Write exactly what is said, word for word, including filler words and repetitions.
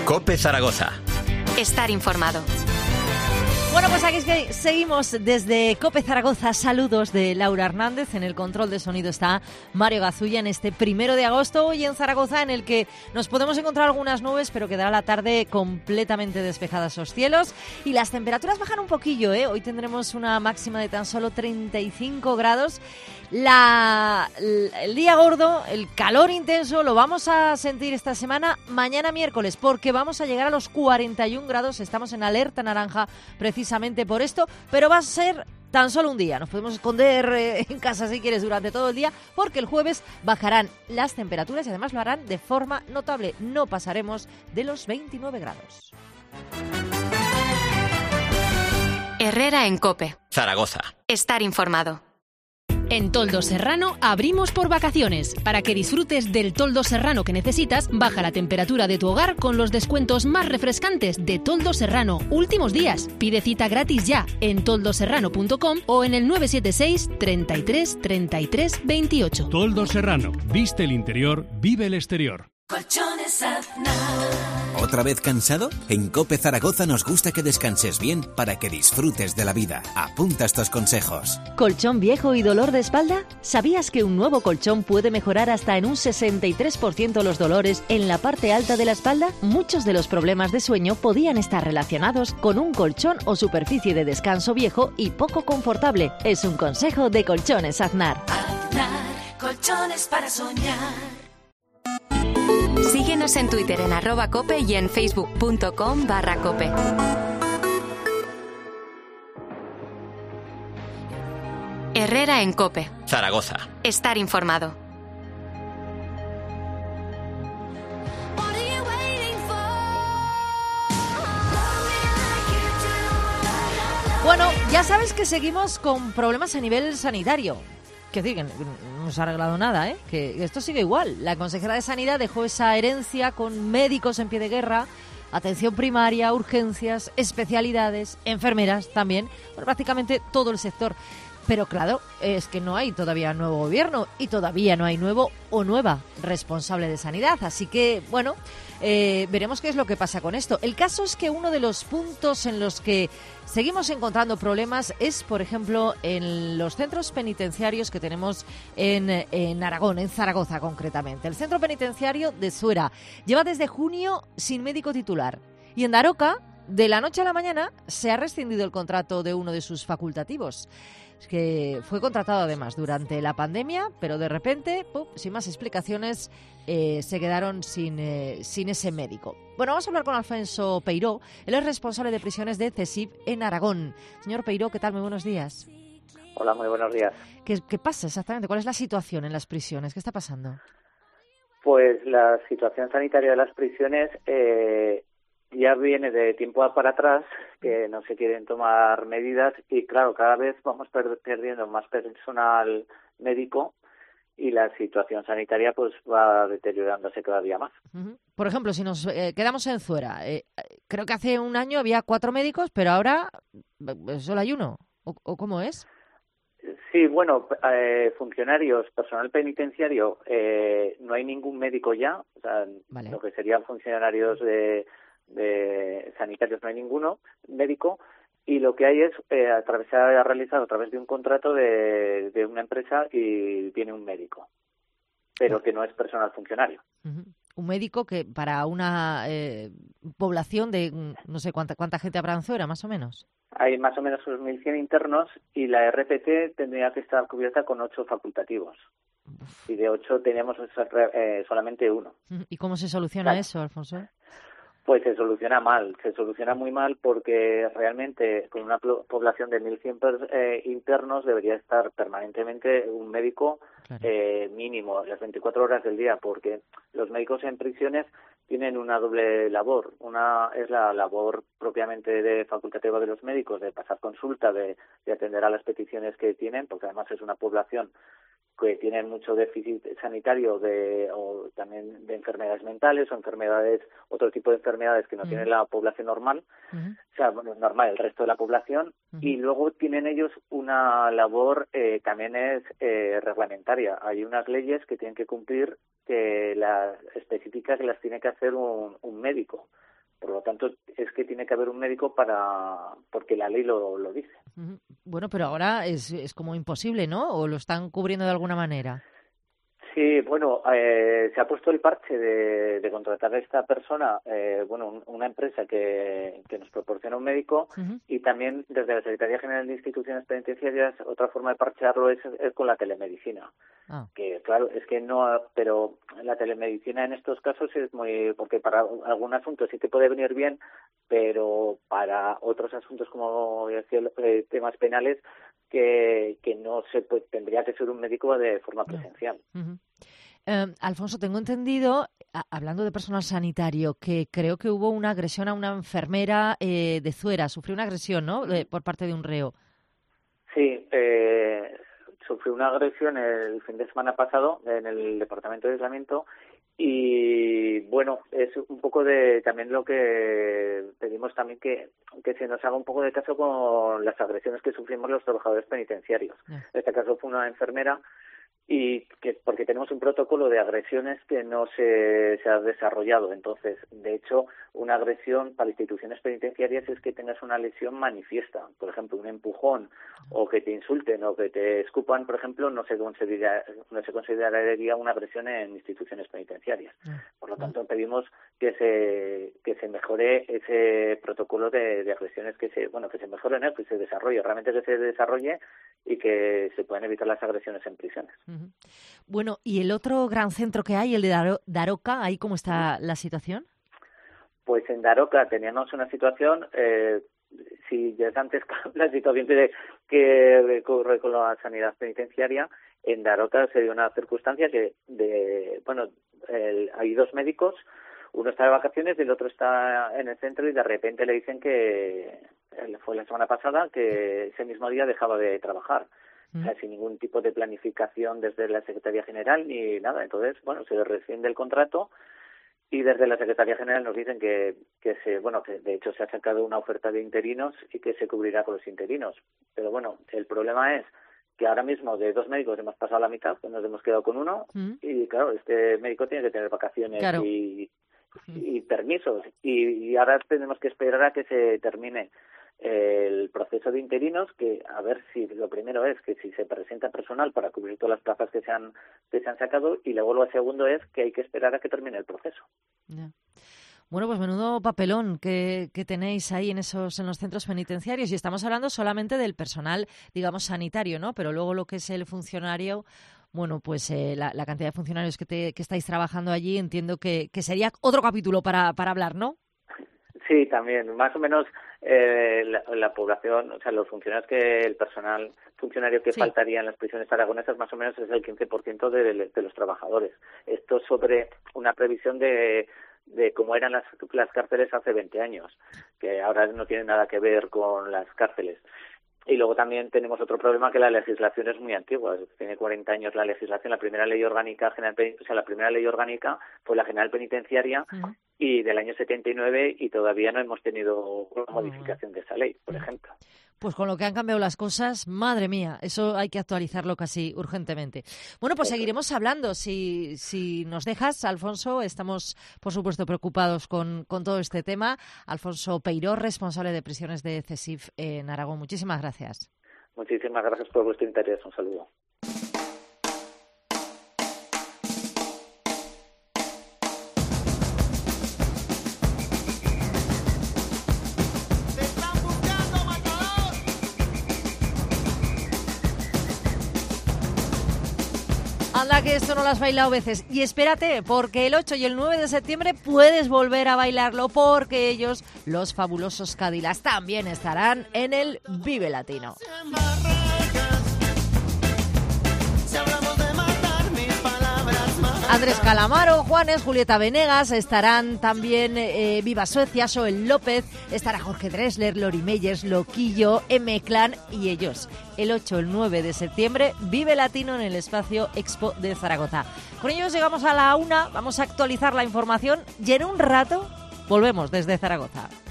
COPE Zaragoza. Estar informado. Bueno, pues aquí seguimos desde COPE Zaragoza. Saludos de Laura Hernández. En el control de sonido está Mario Gazulla en este primero de agosto, hoy en Zaragoza, en el que nos podemos encontrar algunas nubes, pero quedará la tarde completamente despejada esos cielos. Y las temperaturas bajan un poquillo, ¿eh? Hoy tendremos una máxima de tan solo treinta y cinco grados. La, el día gordo, el calor intenso, lo vamos a sentir esta semana, mañana miércoles, porque vamos a llegar a los cuarenta y un grados. Estamos en alerta naranja precisamente por esto, pero va a ser tan solo un día. Nos podemos esconder eh, en casa si quieres durante todo el día, porque el jueves bajarán las temperaturas y además lo harán de forma notable. No pasaremos de los veintinueve grados. Herrera en COPE. Zaragoza. Estar informado. En Toldo Serrano abrimos por vacaciones. Para que disfrutes del toldo serrano que necesitas, baja la temperatura de tu hogar con los descuentos más refrescantes de Toldo Serrano. Últimos días. Pide cita gratis ya en toldo serrano punto com o en el nueve siete seis, treinta y tres, treinta y tres, veintiocho. Toldo Serrano. Viste el interior, vive el exterior. Colchones Aznar. ¿Otra vez cansado? En COPE Zaragoza nos gusta que descanses bien para que disfrutes de la vida. Apunta estos consejos. ¿Colchón viejo y dolor de espalda? ¿Sabías que un nuevo colchón puede mejorar hasta en un sesenta y tres por ciento los dolores en la parte alta de la espalda? Muchos de los problemas de sueño podían estar relacionados con un colchón o superficie de descanso viejo y poco confortable. Es un consejo de Colchones Aznar. Aznar, colchones para soñar. Síguenos en Twitter en arroba cope y en facebook punto com barra cope. Herrera en COPE. Zaragoza. Estar informado. Bueno, ya sabes que seguimos con problemas a nivel sanitario. Que decir, que no se ha arreglado nada, ¿eh? Que esto sigue igual. La consejera de Sanidad dejó esa herencia con médicos en pie de guerra, atención primaria, urgencias, especialidades, enfermeras también, bueno, prácticamente todo el sector. Pero claro, es que no hay todavía nuevo gobierno y todavía no hay nuevo o nueva responsable de sanidad. Así que, bueno, eh, veremos qué es lo que pasa con esto. El caso es que uno de los puntos en los que seguimos encontrando problemas es, por ejemplo, en los centros penitenciarios que tenemos en, en Aragón, en Zaragoza concretamente. El centro penitenciario de Zuera lleva desde junio sin médico titular. Y en Daroca, de la noche a la mañana, se ha rescindido el contrato de uno de sus facultativos, que fue contratado además durante la pandemia, pero de repente, ¡pum!, sin más explicaciones, eh, se quedaron sin, eh, sin ese médico. Bueno, vamos a hablar con Alfonso Peiró. Él es responsable de prisiones de CESIF en Aragón. Señor Peiró, ¿qué tal? Muy buenos días. Hola, muy buenos días. ¿Qué, qué pasa exactamente? ¿Cuál es la situación en las prisiones? ¿Qué está pasando? Pues la situación sanitaria de las prisiones eh, ya viene de tiempo para atrás, que no se quieren tomar medidas y claro, cada vez vamos per- perdiendo más personal médico y la situación sanitaria pues va deteriorándose cada día más. Uh-huh. Por ejemplo, si nos eh, quedamos en Zuera, eh, creo que hace un año había cuatro médicos, pero ahora eh, solo hay uno. ¿O, o cómo es? Sí, bueno, eh, funcionarios, personal penitenciario, eh, no hay ningún médico ya, o sea, vale. Lo que serían funcionarios de de sanitarios no hay ninguno médico y lo que hay es eh, a través se ha realizado a través de un contrato de, de una empresa y tiene un médico, pero que no es personal funcionario. Uh-huh. Un médico que para una eh, población de no sé cuánta cuánta gente habrá en Zuera, más o menos. Hay más o menos unos mil cien internos y la R P T tendría que estar cubierta con ocho facultativos. Uf. Y de ocho teníamos eh, solamente uno. ¿Y cómo se soluciona claro. eso, Alfonso? Pues se soluciona mal, se soluciona muy mal porque realmente con una población de mil cien eh, internos debería estar permanentemente un médico claro. eh, mínimo las veinticuatro horas del día, porque los médicos en prisiones tienen una doble labor. Una es la labor propiamente de facultativa de los médicos, de pasar consulta, de, de atender a las peticiones que tienen, porque además es una población que tienen mucho déficit sanitario de o también de enfermedades mentales o enfermedades, otro tipo de enfermedades que no uh-huh. tiene la población normal, uh-huh. o sea, bueno, normal el resto de la población, uh-huh. y luego tienen ellos una labor eh, también es eh, reglamentaria. Hay unas leyes que tienen que cumplir que las específicas que las tiene que hacer un, un médico. Por lo tanto, es que tiene que haber un médico para porque la ley lo, lo dice. Bueno, pero ahora es, es como imposible, ¿no? ¿O lo están cubriendo de alguna manera? Sí, bueno, eh, se ha puesto el parche de, de contratar a esta persona, eh, bueno, un, una empresa que, que nos proporciona un médico, uh-huh. y también desde la Secretaría General de Instituciones Penitenciarias otra forma de parchearlo es, es con la telemedicina. Ah. Que claro, es que no, pero la telemedicina en estos casos es muy, porque para algún asunto sí te puede venir bien, pero para otros asuntos como decía, eh, temas penales, que, que no se puede, tendría que ser un médico de forma presencial. Uh-huh. Eh, Alfonso, tengo entendido, a, hablando de personal sanitario, que creo que hubo una agresión a una enfermera eh, de Zuera, sufrió una agresión, ¿no?, de, por parte de un reo. Sí, eh, sufrió una agresión el fin de semana pasado en el Departamento de Aislamiento y, bueno, es un poco de también lo que pedimos también que, que se nos haga un poco de caso con las agresiones que sufrimos los trabajadores penitenciarios. Yeah. En este caso fue una enfermera y que porque tenemos un protocolo de agresiones que no se, se ha desarrollado. Entonces, de hecho, una agresión para instituciones penitenciarias es que tengas una lesión manifiesta. Por ejemplo, un empujón o que te insulten o que te escupan, por ejemplo, no se considera, no se consideraría una agresión en instituciones penitenciarias. Por lo tanto, pedimos que se que se mejore ese protocolo de, de agresiones, que se bueno que se mejore, ¿no?, que se desarrolle, realmente que se desarrolle y que se puedan evitar las agresiones en prisiones. Bueno, ¿y el otro gran centro que hay, el de Daro- Daroca, ahí cómo está la situación? Pues en Daroca teníamos una situación, eh, si ya es antes la situación que, que ocurre con la sanidad penitenciaria, en Daroca se dio una circunstancia que, de bueno, el, hay dos médicos, uno está de vacaciones y el otro está en el centro y de repente le dicen que, fue la semana pasada, que ese mismo día dejaba de trabajar. O sea, sin ningún tipo de planificación desde la Secretaría General ni nada. Entonces, bueno, se rescinde el contrato y desde la Secretaría General nos dicen que, que se, bueno, que de hecho se ha sacado una oferta de interinos y que se cubrirá con los interinos. Pero bueno, el problema es que ahora mismo de dos médicos hemos pasado la mitad, pues nos hemos quedado con uno, ¿Mm? Y claro, este médico tiene que tener vacaciones claro. y, y permisos y, y ahora tenemos que esperar a que se termine el proceso de interinos, que a ver si lo primero es que si se presenta personal para cubrir todas las plazas que se han que se han sacado y luego lo segundo es que hay que esperar a que termine el proceso. Yeah. Bueno, pues menudo papelón que, que tenéis ahí en esos en los centros penitenciarios y estamos hablando solamente del personal, digamos, sanitario, ¿no? Pero luego lo que es el funcionario, bueno, pues eh, la, la cantidad de funcionarios que, te, que estáis trabajando allí, entiendo que, que sería otro capítulo para, para hablar, ¿no? Sí, también, más o menos eh, la, la población, o sea, los funcionarios que el personal funcionario que sí. faltaría en las prisiones aragonesas más o menos es el quince por ciento de, de, de los trabajadores. Esto sobre una previsión de, de cómo eran las, las cárceles hace veinte años, que ahora no tiene nada que ver con las cárceles. Y luego también tenemos otro problema, que la legislación es muy antigua, tiene cuarenta años la legislación. La primera ley orgánica general, o sea, la primera ley orgánica fue la general penitenciaria uh-huh. y del año setenta y nueve y todavía no hemos tenido una modificación de esa ley, por ejemplo. Pues con lo que han cambiado las cosas, madre mía, eso hay que actualizarlo casi urgentemente. Bueno, pues seguiremos hablando. Si, si nos dejas, Alfonso, estamos, por supuesto, preocupados con, con todo este tema. Alfonso Peiró, responsable de prisiones de CESIF en Aragón. Muchísimas gracias. Muchísimas gracias por vuestro interés. Un saludo. Anda, que esto no lo has bailado veces. Y espérate, porque el ocho y el nueve de septiembre puedes volver a bailarlo, porque ellos, los fabulosos Cadillacs, también estarán en el Vive Latino. Andrés Calamaro, Juanes, Julieta Venegas, estarán también eh, Viva Suecia, Joel López, estará Jorge Drexler, Lori Meyers, Loquillo, M-Clan y ellos. El ocho, el nueve de septiembre, Vive Latino en el Espacio Expo de Zaragoza. Con ellos llegamos a la una, vamos a actualizar la información y en un rato volvemos desde Zaragoza.